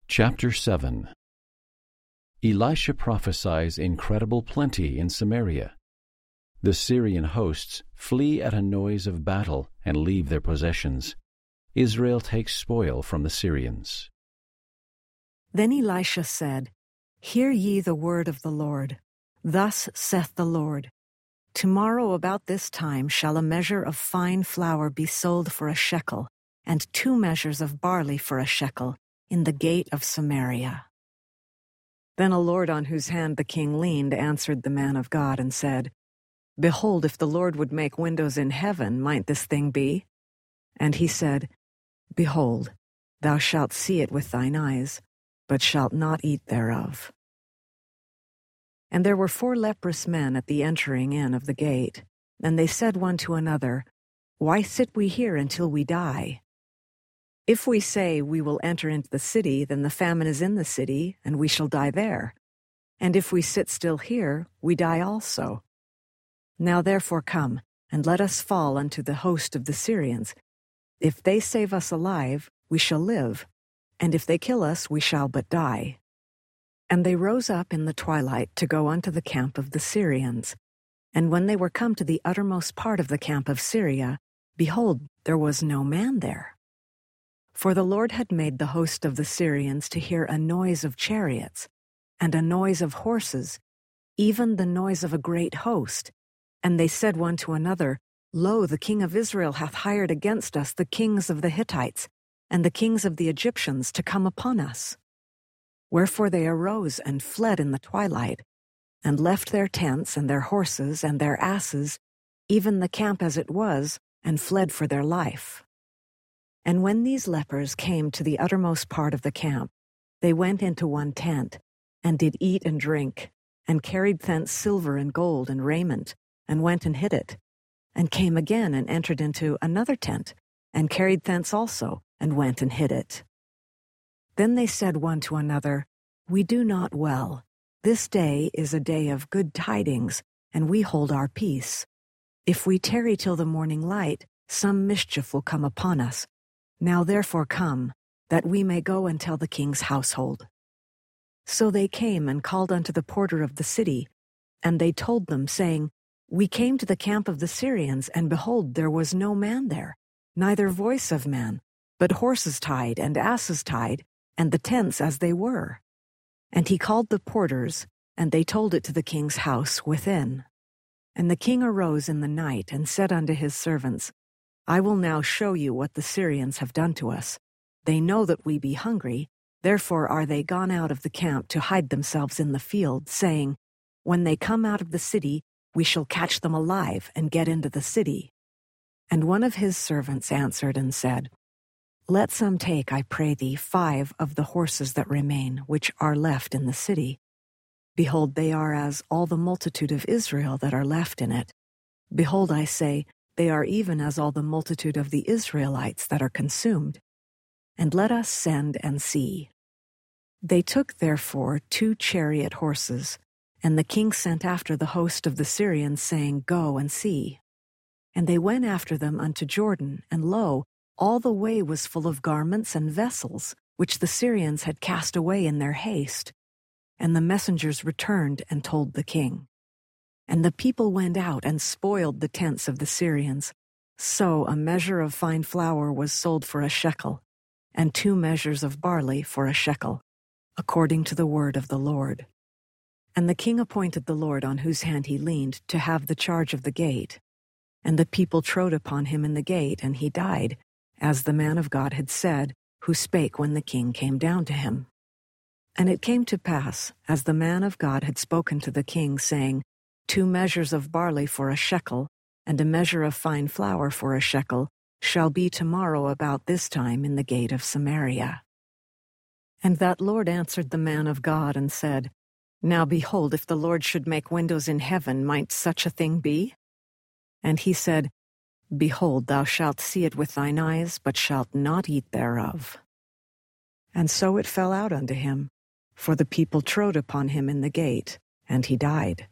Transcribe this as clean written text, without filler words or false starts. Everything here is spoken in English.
Chapter 7. Elisha prophesies incredible plenty in Samaria. The Syrian hosts flee at a noise of battle and leave their possessions. Israel takes spoil from the Syrians. Then Elisha said, Hear ye the word of the Lord. Thus saith the Lord, Tomorrow about this time shall a measure of fine flour be sold for a shekel, and 2 measures of barley for a shekel, in the gate of Samaria. Then a lord on whose hand the king leaned answered the man of God and said, Behold, if the Lord would make windows in heaven, might this thing be? And he said, Behold, thou shalt see it with thine eyes, but shalt not eat thereof. And there were 4 leprous men at the entering in of the gate, and they said one to another, Why sit we here until we die? If we say we will enter into the city, then the famine is in the city, and we shall die there. And if we sit still here, we die also. Now therefore come, and let us fall unto the host of the Syrians. If they save us alive, we shall live, and if they kill us, we shall but die. And they rose up in the twilight to go unto the camp of the Syrians. And when they were come to the uttermost part of the camp of Syria, behold, there was no man there. For the Lord had made the host of the Syrians to hear a noise of chariots, and a noise of horses, even the noise of a great host. And they said one to another, Lo, the king of Israel hath hired against us the kings of the Hittites, and the kings of the Egyptians to come upon us. Wherefore they arose and fled in the twilight, and left their tents and their horses and their asses, even the camp as it was, and fled for their life. And when these lepers came to the uttermost part of the camp, they went into one tent, and did eat and drink, and carried thence silver and gold and raiment, and went and hid it, and came again and entered into another tent, and carried thence also, and went and hid it. Then they said one to another, We do not well. This day is a day of good tidings, and we hold our peace. If we tarry till the morning light, some mischief will come upon us. Now therefore come, that we may go and tell the king's household. So they came and called unto the porter of the city, and they told them, saying, We came to the camp of the Syrians, and behold, there was no man there, neither voice of man, but horses tied and asses tied, and the tents as they were. And he called the porters, and they told it to the king's house within. And the king arose in the night, and said unto his servants, I will now show you what the Syrians have done to us. They know that we be hungry, therefore are they gone out of the camp to hide themselves in the field, saying, When they come out of the city, we shall catch them alive and get into the city. And one of his servants answered and said, Let some take, I pray thee, 5 of the horses that remain, which are left in the city. Behold, they are as all the multitude of Israel that are left in it. Behold, I say, they are even as all the multitude of the Israelites that are consumed. And let us send and see. They took therefore 2 chariot horses, and the king sent after the host of the Syrians, saying, Go and see. And they went after them unto Jordan, and lo, all the way was full of garments and vessels, which the Syrians had cast away in their haste. And the messengers returned and told the king. And the people went out and spoiled the tents of the Syrians. So a measure of fine flour was sold for a shekel, and 2 measures of barley for a shekel, according to the word of the Lord. And the king appointed the Lord on whose hand he leaned to have the charge of the gate. And the people trode upon him in the gate, and he died, as the man of God had said, who spake when the king came down to him. And it came to pass, as the man of God had spoken to the king, saying, 2 measures of barley for a shekel, and a measure of fine flour for a shekel, shall be tomorrow about this time in the gate of Samaria. And that Lord answered the man of God and said, Now behold, if the Lord should make windows in heaven, might such a thing be? And he said, Behold, thou shalt see it with thine eyes, but shalt not eat thereof. And so it fell out unto him, for the people trode upon him in the gate, and he died.